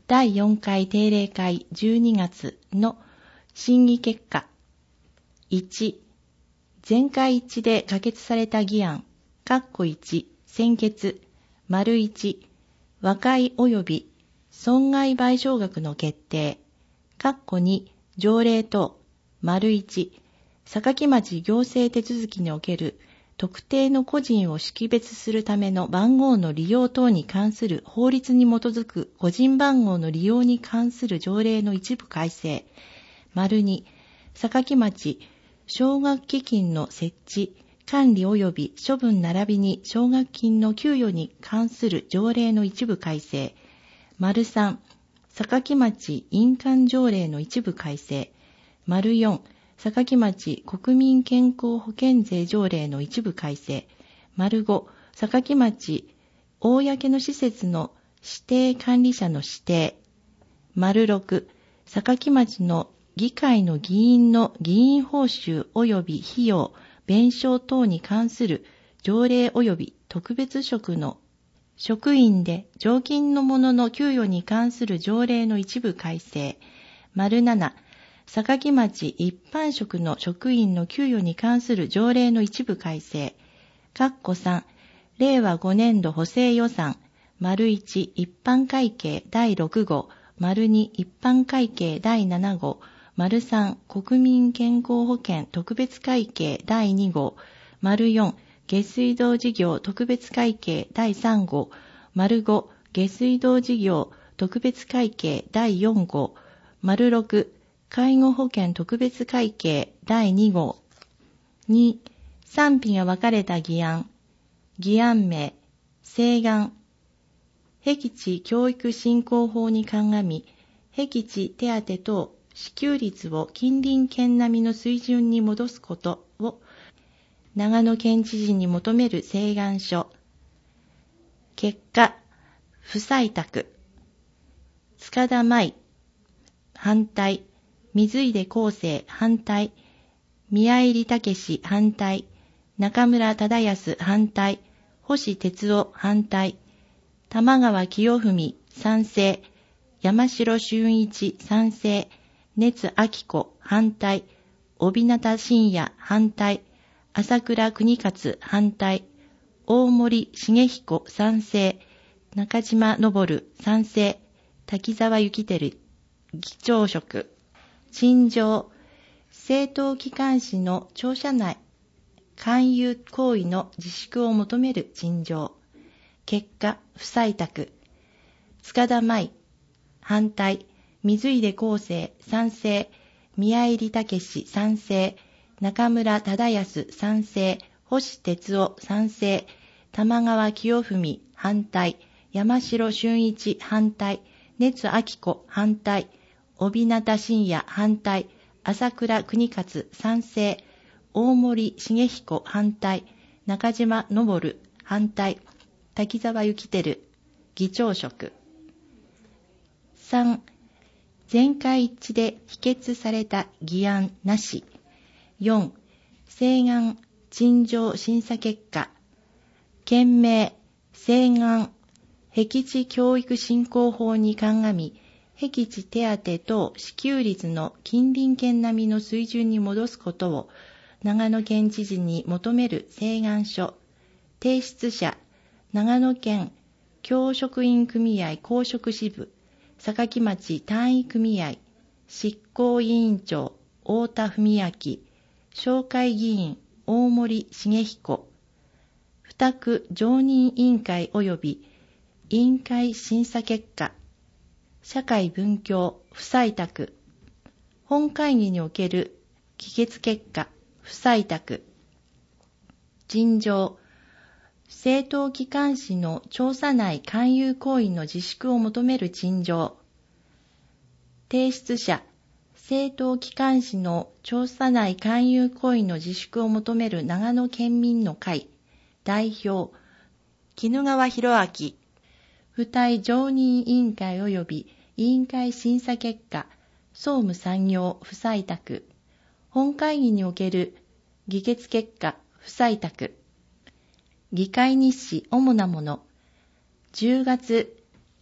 第4回定例会12月の審議結果。1、全会一致で可決された議案、1、専決、1、和解及び損害賠償額の決定、2、条例等、1、坂町行政手続きにおける特定の個人を識別するための番号の利用等に関する法律に基づく個人番号の利用に関する条例の一部改正、2、坂町奨学基金の設置、管理及び処分並びに奨学金の給与に関する条例の一部改正、3、坂町印鑑条例の一部改正、4、坂町国民健康保険税条例の一部改正、5、坂町公の施設の指定管理者の指定、6、坂町の議会の議員の議員報酬及び費用、弁償等に関する条例及び特別職の職員で常勤の者の給与に関する条例の一部改正、7、坂町一般職の職員の給与に関する条例の一部改正、3、令和5年度補正予算、1、一般会計第6号、2、一般会計第7号、3、国民健康保険特別会計第2号、4、下水道事業特別会計第3号、5、下水道事業特別会計第4号、6、介護保険特別会計第2号。2、賛否が分かれた議案。議案名、請願。僻地教育振興法に鑑み、僻地手当等支給率を近隣県並みの水準に戻すことを長野県知事に求める請願書。結果、不採択。塚田舞、反対。水出康生、反対。宮入武反対。中村忠康、反対。星哲夫、反対。玉川清文、賛成。山城俊一、賛成。熱明子、反対。帯名信也、反対。朝倉邦勝、反対。大森重彦、賛成。中島昇、賛成。滝沢幸輝、議長職。陳情。政党機関紙の庁舎内勧誘行為の自粛を求める陳情。結果、不採択。塚田舞、反対。水出康生、賛成。宮入武、賛成。中村忠康、賛成。星哲夫、賛成。玉川清文、反対。山城俊一、反対。熱明子、反対。帯名信也、反対。朝倉邦勝、賛成。大森重彦、反対。中島昇、反対。滝沢幸輝、議長職。3、全会一致で否決された議案なし。4、請願陳情審査結果。件名、請願、僻地教育振興法に鑑み、僻地手当等支給率の近隣県並みの水準に戻すことを長野県知事に求める請願書。提出者、長野県教職員組合公職支部、坂町単位組合、執行委員長、太田文明、紹介議員、大森重彦、付託常任委員会及び委員会審査結果。社会文教不採択。本会議における議決結果不採択。陳情。政党機関紙の調査内勧誘行為の自粛を求める陳情。提出者。政党機関紙の調査内勧誘行為の自粛を求める長野県民の会。代表。衣川博明。付帯常任委員会及び委員会審査結果、総務産業不採択。本会議における議決結果不採択。議会日誌主なもの。10月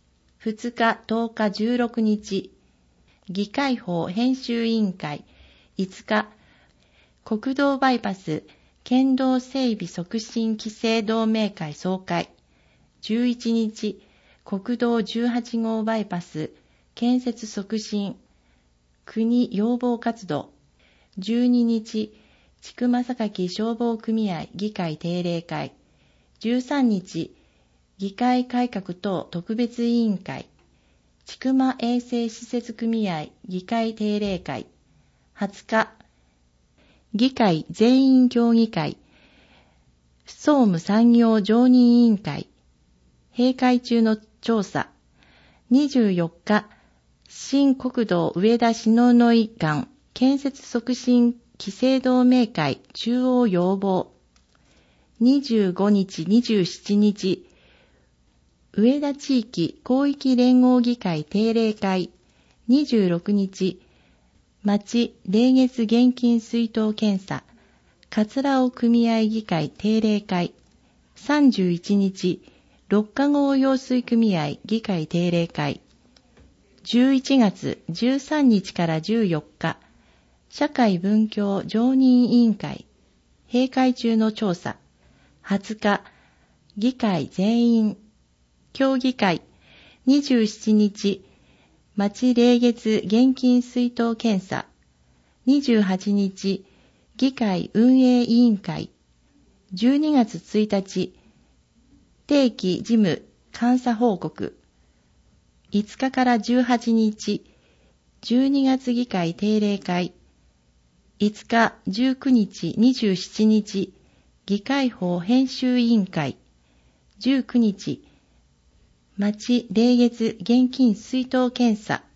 2日、10日、16日、議会法編集委員会、5日、国道バイパス県道整備促進規制同盟会総会、11日、国道18号バイパス建設促進国要望活動、12日、千曲榊消防組合議会定例会、13日、議会改革等特別委員会、千曲衛生施設組合議会定例会、20日、議会全員協議会、総務産業常任委員会、閉会中の調査、24日、新国道上田篠ノ井間建設促進規制同盟会中央要望、25日、27日、上田地域広域連合議会定例会、26日、町霊月現金出納検査、桂尾組合議会定例会、31日、六ヶ郷用水組合議会定例会、11月13日から14日、社会文教常任委員会、閉会中の調査、20日、議会全員、協議会、27日、町霊月現金出納検査、28日、議会運営委員会、12月1日、定期事務監査報告、5日から18日、12月議会定例会、5日、19日、27日、議会法編集委員会、19日、町霊月現金出納検査、